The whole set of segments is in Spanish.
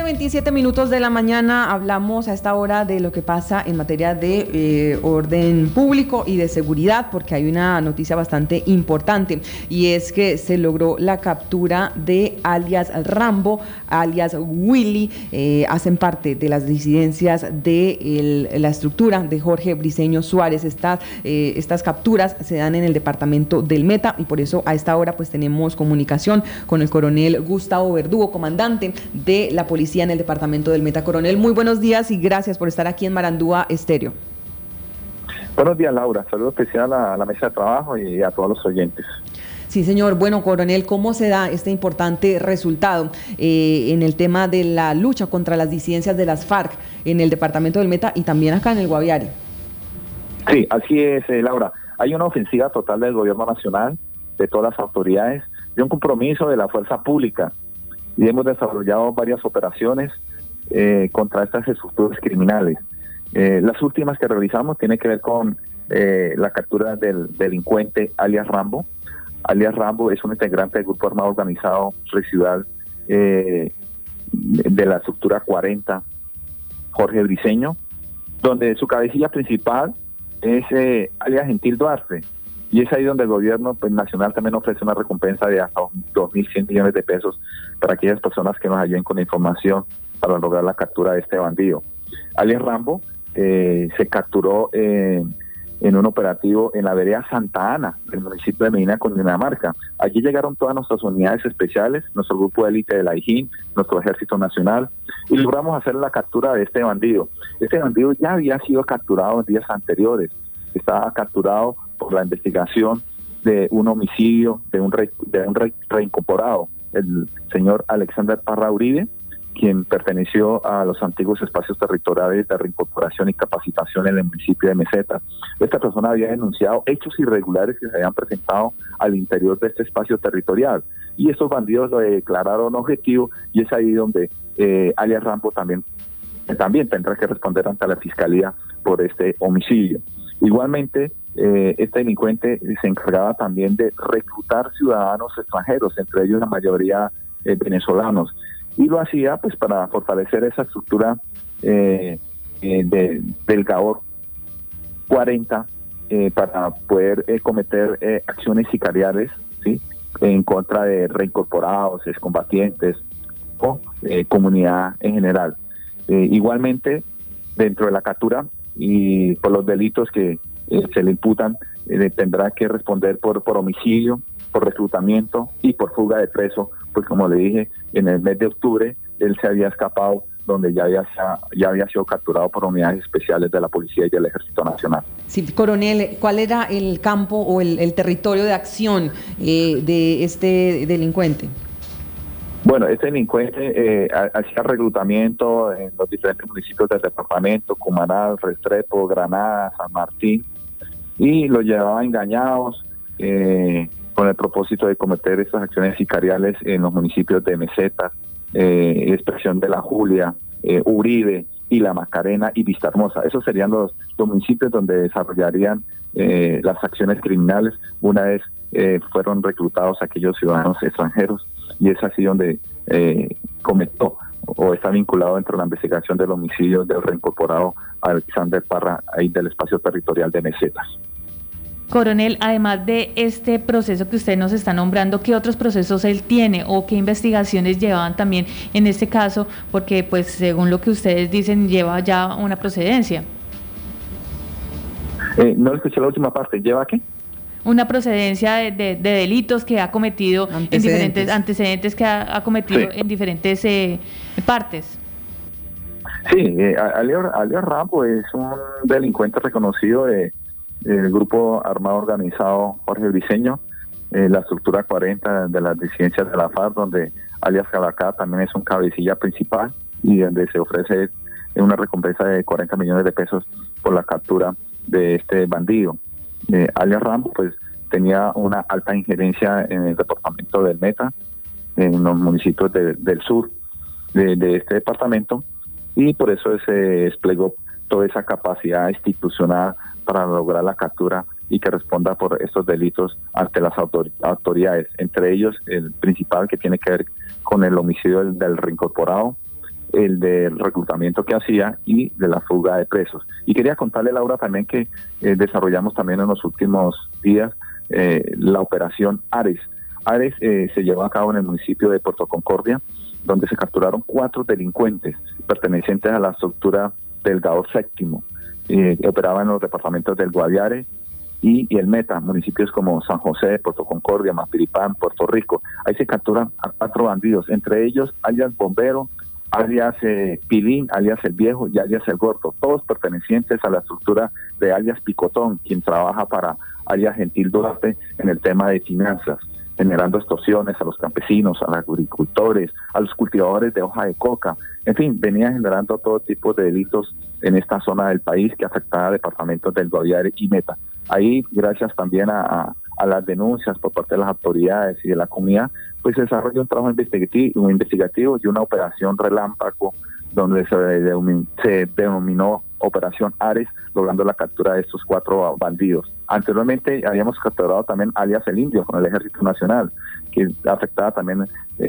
7:27 de la mañana, hablamos a esta hora de lo que pasa en materia de orden público y de seguridad, porque hay una noticia bastante importante, y es que se logró la captura de alias Rambo, alias Willy. Hacen parte de las disidencias de la estructura de Jorge Briceño Suárez. Estas capturas se dan en el departamento del Meta, y por eso a esta hora pues tenemos comunicación con el coronel Gustavo Verdugo, comandante de la policía en el departamento del Meta. Coronel, muy buenos días y gracias por estar aquí en Marandúa Estéreo. Buenos días, Laura. Saludo especial a la mesa de trabajo y a todos los oyentes. Sí, señor. Bueno, coronel, ¿cómo se da este importante resultado en el tema de la lucha contra las disidencias de las FARC en el departamento del Meta y también acá en el Guaviare? Sí, así es, Laura. Hay una ofensiva total del gobierno nacional, de todas las autoridades, y un compromiso de la fuerza pública. Y hemos desarrollado varias operaciones contra estas estructuras criminales. Las últimas que realizamos tienen que ver con la captura del delincuente alias Rambo. Alias Rambo es un integrante del grupo armado organizado residual de la estructura 40, Jorge Briceño, donde su cabecilla principal es alias Gentil Duarte. Y es ahí donde el gobierno nacional también ofrece una recompensa de hasta 2.100 millones de pesos para aquellas personas que nos ayuden con la información para lograr la captura de este bandido. Alias Rambo se capturó en un operativo en la vereda Santa Ana, del municipio de Medina, Cundinamarca. Allí llegaron todas nuestras unidades especiales, nuestro grupo de élite de la IJIN, nuestro Ejército Nacional, y logramos hacer la captura de este bandido. Este bandido ya había sido capturado en días anteriores. Estaba capturado por la investigación de un homicidio de un reincorporado, el señor Alexander Parra Uribe, quien perteneció a los antiguos espacios territoriales de reincorporación y capacitación en el municipio de Meseta. Esta persona había denunciado hechos irregulares que se habían presentado al interior de este espacio territorial, y estos bandidos lo declararon objetivo, y es ahí donde alias Rambo también tendrá que responder ante la Fiscalía por este homicidio. Igualmente, este delincuente se encargaba también de reclutar ciudadanos extranjeros, entre ellos la mayoría venezolanos, y lo hacía pues para fortalecer esa estructura del GAOR 40 para poder cometer acciones sicariales, ¿sí?, en contra de reincorporados, excombatientes o comunidad en general. Igualmente, dentro de la captura y por los delitos que se le imputan, tendrá que responder por homicidio, por reclutamiento y por fuga de preso, pues como le dije, en el mes de octubre él se había escapado, donde ya había sido capturado por unidades especiales de la Policía y del Ejército Nacional. Sí, coronel, ¿cuál era el campo o el territorio de acción de este delincuente? Bueno, este delincuente hacía reclutamiento en los diferentes municipios del departamento, Cumaná, Restrepo, Granada, San Martín, y los llevaba engañados con el propósito de cometer estas acciones sicariales en los municipios de Meseta, Expresión de la Julia, Uribe y La Macarena y Vista Hermosa. Esos serían los municipios donde desarrollarían las acciones criminales una vez fueron reclutados aquellos ciudadanos extranjeros, y es así donde cometió o está vinculado dentro de la investigación del homicidio del reincorporado Alexander Parra, ahí del espacio territorial de Mesetas. Coronel, además de este proceso que usted nos está nombrando, ¿qué otros procesos él tiene o qué investigaciones llevaban también en este caso? Porque, pues, según lo que ustedes dicen, lleva ya una procedencia. No escuché la última parte. ¿Lleva qué? Una procedencia de delitos que ha cometido en diferentes antecedentes que ha cometido, sí, en diferentes partes. Sí, alias Rambo es un delincuente reconocido del grupo armado organizado Jorge Briceño, la estructura 40 de las disidencias de la FARC, donde alias Calacá también es un cabecilla principal y donde se ofrece una recompensa de 40 millones de pesos por la captura de este bandido. Alias Rambo pues tenía una alta injerencia en el departamento del Meta, en los municipios del sur de este departamento, y por eso se desplegó toda esa capacidad institucional para lograr la captura y que responda por estos delitos ante las autoridades, entre ellos el principal, que tiene que ver con el homicidio del reincorporado, el del reclutamiento que hacía y de la fuga de presos. Y quería contarle, Laura, también que desarrollamos también en los últimos días la operación Ares. Ares se llevó a cabo en el municipio de Puerto Concordia, donde se capturaron 4 delincuentes pertenecientes a la estructura del GAO Séptimo. Operaban en los departamentos del Guaviare y el Meta, municipios como San José, Puerto Concordia, Mapiripán, Puerto Rico. Ahí se capturan a 4 bandidos, entre ellos alias Bombero, alias Pilín, alias El Viejo y alias El Gordo, todos pertenecientes a la estructura de alias Picotón, quien trabaja para alias Gentil Duarte en el tema de finanzas, generando extorsiones a los campesinos, a los agricultores, a los cultivadores de hoja de coca. En fin, venía generando todo tipo de delitos en esta zona del país que afectaba a departamentos del Guaviare y Meta. Ahí, gracias también a las denuncias por parte de las autoridades y de la comunidad, pues se desarrolló un trabajo investigativo y una operación relámpago donde se denominó Operación Ares, logrando la captura de estos 4 bandidos. Anteriormente habíamos capturado también alias El Indio con el Ejército Nacional, que afectaba también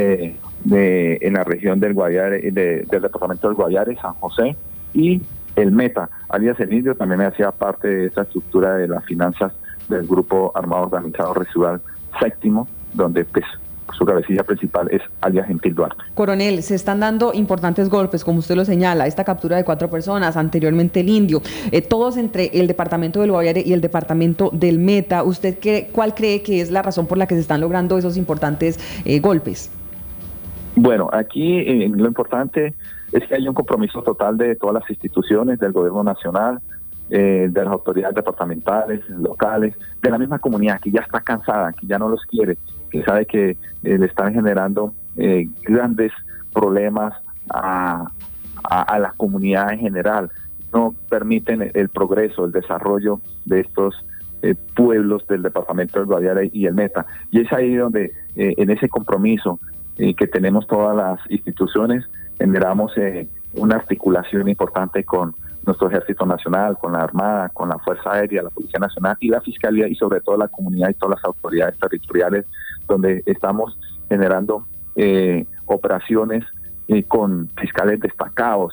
en la región del Guaviare, del departamento del Guaviare, San José, y el Meta, alias El Indio, también hacía parte de esa estructura de las finanzas del Grupo Armado Organizado Residual Séptimo, donde pues su cabecilla principal es alias Gentil Duarte. Coronel, se están dando importantes golpes, como usted lo señala, esta captura de 4 personas, anteriormente El Indio, todos entre el departamento del Guaviare y el departamento del Meta. ¿Usted cuál cree que es la razón por la que se están logrando esos importantes golpes? Bueno, aquí lo importante es que hay un compromiso total de todas las instituciones, del gobierno nacional, de las autoridades departamentales, locales, de la misma comunidad que ya está cansada, que ya no los quiere, que sabe que le están generando grandes problemas a la comunidad en general. No permiten el progreso, el desarrollo de estos pueblos del departamento del Guaviare y el Meta. Y es ahí donde en ese compromiso que tenemos todas las instituciones, generamos una articulación importante con nuestro Ejército Nacional, con la Armada, con la Fuerza Aérea, la Policía Nacional y la Fiscalía, y sobre todo la comunidad y todas las autoridades territoriales, donde estamos generando operaciones con fiscales destacados,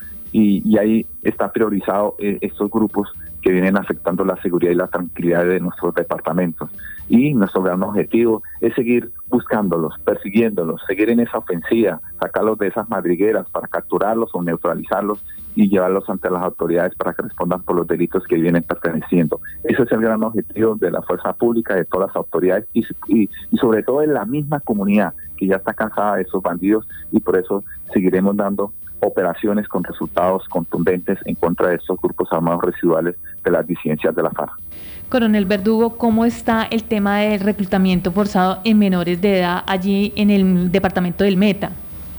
y ahí está priorizado estos grupos que vienen afectando la seguridad y la tranquilidad de nuestros departamentos. Y nuestro gran objetivo es seguir buscándolos, persiguiéndolos, seguir en esa ofensiva, sacarlos de esas madrigueras para capturarlos o neutralizarlos y llevarlos ante las autoridades para que respondan por los delitos que vienen perteneciendo. Ese es el gran objetivo de la fuerza pública, de todas las autoridades y sobre todo de la misma comunidad que ya está cansada de esos bandidos, y por eso seguiremos dando operaciones con resultados contundentes en contra de estos grupos armados residuales de las disidencias de la FARC. Coronel Verdugo, ¿cómo está el tema del reclutamiento forzado en menores de edad allí en el departamento del Meta?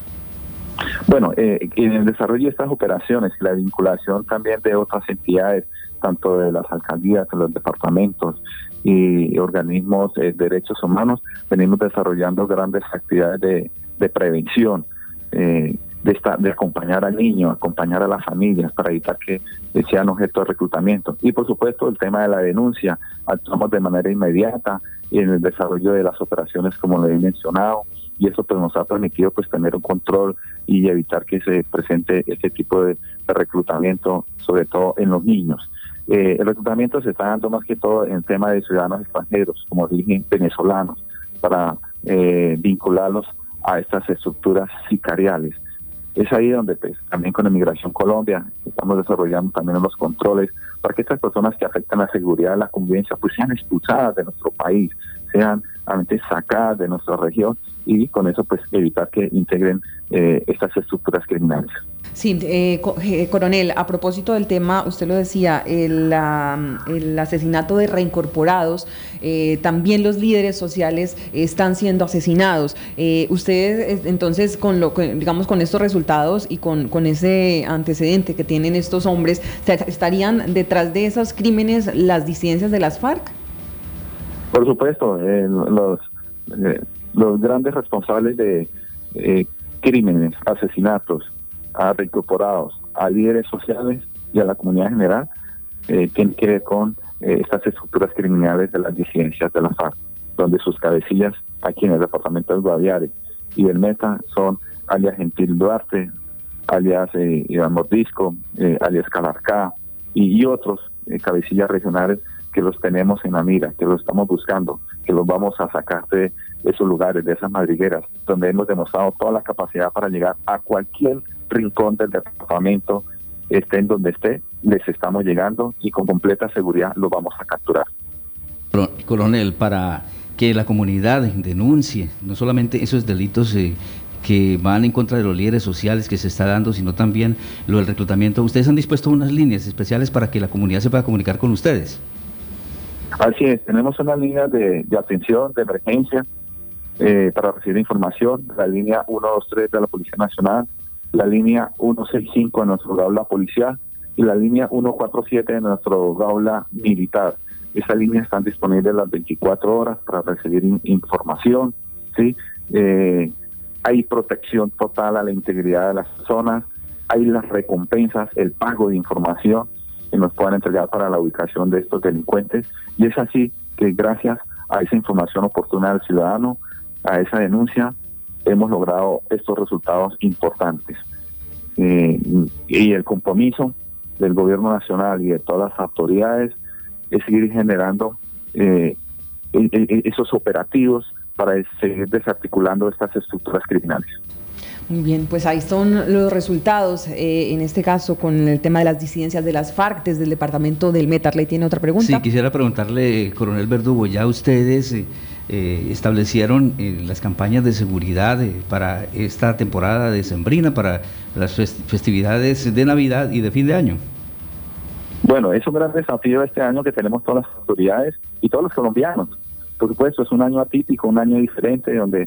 Bueno, en el desarrollo de estas operaciones, la vinculación también de otras entidades, tanto de las alcaldías, de los departamentos y organismos de derechos humanos, venimos desarrollando grandes actividades de prevención, de acompañar al niño, acompañar a las familias para evitar que sean objeto de reclutamiento. Y por supuesto el tema de la denuncia, actuamos de manera inmediata en el desarrollo de las operaciones como lo he mencionado, y eso pues nos ha permitido pues tener un control y evitar que se presente este tipo de reclutamiento, sobre todo en los niños. El reclutamiento se está dando más que todo en el tema de ciudadanos extranjeros, como dije, venezolanos, para vincularlos a estas estructuras sicariales. Es ahí donde pues también con Migración Colombia estamos desarrollando también los controles para que estas personas que afectan la seguridad de la convivencia pues sean expulsadas de nuestro país, sean realmente sacadas de nuestra región, y con eso pues evitar que integren estas estructuras criminales. Sí, coronel, a propósito del tema, usted lo decía, el asesinato de reincorporados, también los líderes sociales están siendo asesinados. Ustedes, entonces, con estos resultados y con ese antecedente que tienen estos hombres, ¿estarían detrás de esos crímenes las disidencias de las FARC? Por supuesto, los grandes responsables de crímenes, asesinatos, a reincorporados, a líderes sociales y a la comunidad en general, tiene que ver con estas estructuras criminales de las disidencias de la FARC, donde sus cabecillas aquí en el departamento del Guaviare y del Meta son alias Gentil Duarte, alias Iván Mordisco, alias Calarcá, y otros cabecillas regionales que los tenemos en la mira, que los estamos buscando, que los vamos a sacar de esos lugares, de esas madrigueras, donde hemos demostrado toda la capacidad para llegar a cualquier rincón del departamento, esté en donde esté, les estamos llegando y con completa seguridad los vamos a capturar. Coronel, para que la comunidad denuncie no solamente esos delitos que van en contra de los líderes sociales que se está dando, sino también lo del reclutamiento, ¿ustedes han dispuesto unas líneas especiales para que la comunidad se pueda comunicar con ustedes? Así es, tenemos una línea de atención, de emergencia, para recibir información, la línea 123 de la Policía Nacional, la línea 165 de nuestro gaula policial y la línea 147 de nuestro gaula militar. Esas líneas están disponibles las 24 horas para recibir información, ¿sí? Hay protección total a la integridad de las personas, hay las recompensas, el pago de información que nos puedan entregar para la ubicación de estos delincuentes, y es así que gracias a esa información oportuna del ciudadano, a esa denuncia, hemos logrado estos resultados importantes. Y el compromiso del gobierno nacional y de todas las autoridades es seguir generando esos operativos para seguir desarticulando estas estructuras criminales. Muy bien, pues ahí son los resultados, en este caso con el tema de las disidencias de las FARC desde el departamento del Meta. ¿Le tiene otra pregunta? Sí, quisiera preguntarle, coronel Verdugo, ya ustedes establecieron las campañas de seguridad para esta temporada decembrina, para las festividades de Navidad y de fin de año. Bueno, es un gran desafío este año que tenemos todas las autoridades y todos los colombianos. Por supuesto, es un año atípico, un año diferente, donde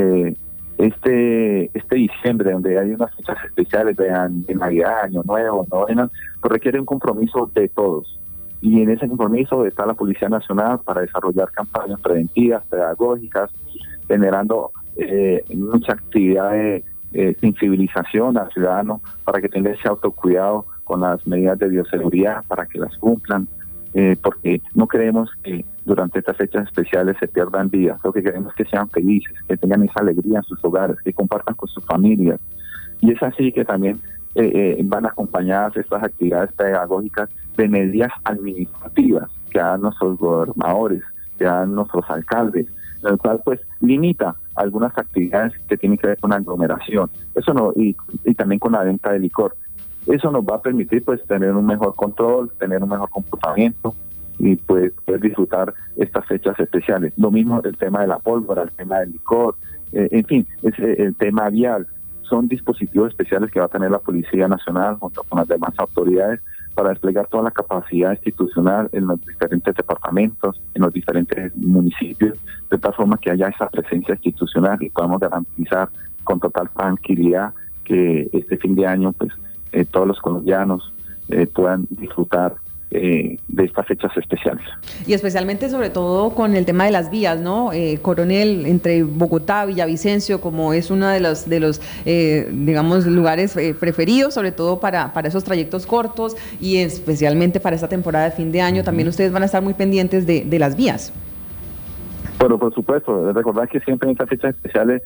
este diciembre, donde hay unas fechas especiales de Navidad, Año Nuevo, Novena, pues requiere un compromiso de todos. Y en ese compromiso está la Policía Nacional para desarrollar campañas preventivas, pedagógicas, generando mucha actividad de sensibilización al ciudadano para que tenga ese autocuidado con las medidas de bioseguridad, para que las cumplan, porque no queremos que durante estas fechas especiales se pierdan vidas. Lo que queremos es que sean felices, que tengan esa alegría en sus hogares, que compartan con sus familias. Y es así que también van acompañadas estas actividades pedagógicas de medidas administrativas que dan nuestros gobernadores, que dan nuestros alcaldes, en el cual pues limita algunas actividades que tienen que ver con aglomeración. Eso no, y también con la venta de licor. Eso nos va a permitir pues tener un mejor control, tener un mejor comportamiento y pues poder disfrutar estas fechas especiales. Lo mismo el tema de la pólvora, el tema del licor, en fin, es el tema vial. Son dispositivos especiales que va a tener la Policía Nacional junto con las demás autoridades para desplegar toda la capacidad institucional en los diferentes departamentos, en los diferentes municipios, de tal forma que haya esa presencia institucional y podamos garantizar con total tranquilidad que este fin de año pues todos los colombianos puedan disfrutar de estas fechas especiales. Y especialmente sobre todo con el tema de las vías, ¿no? Coronel, entre Bogotá, Villavicencio, como es uno de los digamos, lugares preferidos, sobre todo para esos trayectos cortos y especialmente para esta temporada de fin de año, también ustedes van a estar muy pendientes de las vías. Bueno, por supuesto, recordar que siempre en estas fechas especiales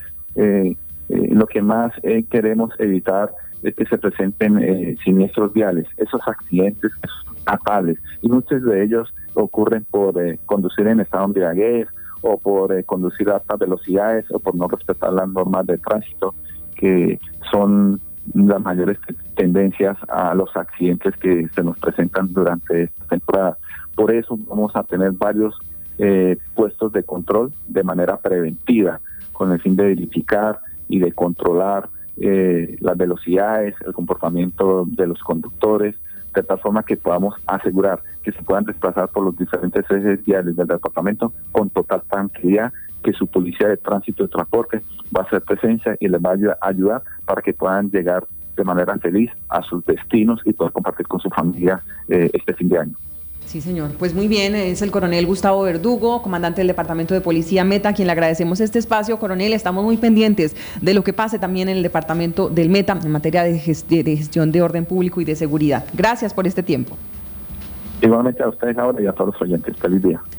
lo que más queremos evitar es que se presenten siniestros viales, esos accidentes fatales, y muchos de ellos ocurren por conducir en estado de embriaguez o por conducir a altas velocidades o por no respetar las normas de tránsito, que son las mayores tendencias a los accidentes que se nos presentan durante esta temporada. Por eso vamos a tener varios puestos de control de manera preventiva, con el fin de verificar y de controlar las velocidades, el comportamiento de los conductores, de tal forma que podamos asegurar que se puedan desplazar por los diferentes ejes viales del departamento con total tranquilidad, que su policía de tránsito y transporte va a hacer presencia y les va a ayudar para que puedan llegar de manera feliz a sus destinos y poder compartir con su familia este fin de año. Sí, señor. Pues muy bien, es el coronel Gustavo Verdugo, comandante del Departamento de Policía Meta, a quien le agradecemos este espacio. Coronel, estamos muy pendientes de lo que pase también en el Departamento del Meta en materia de gestión de orden público y de seguridad. Gracias por este tiempo. Igualmente a ustedes ahora y a todos los oyentes. Feliz día.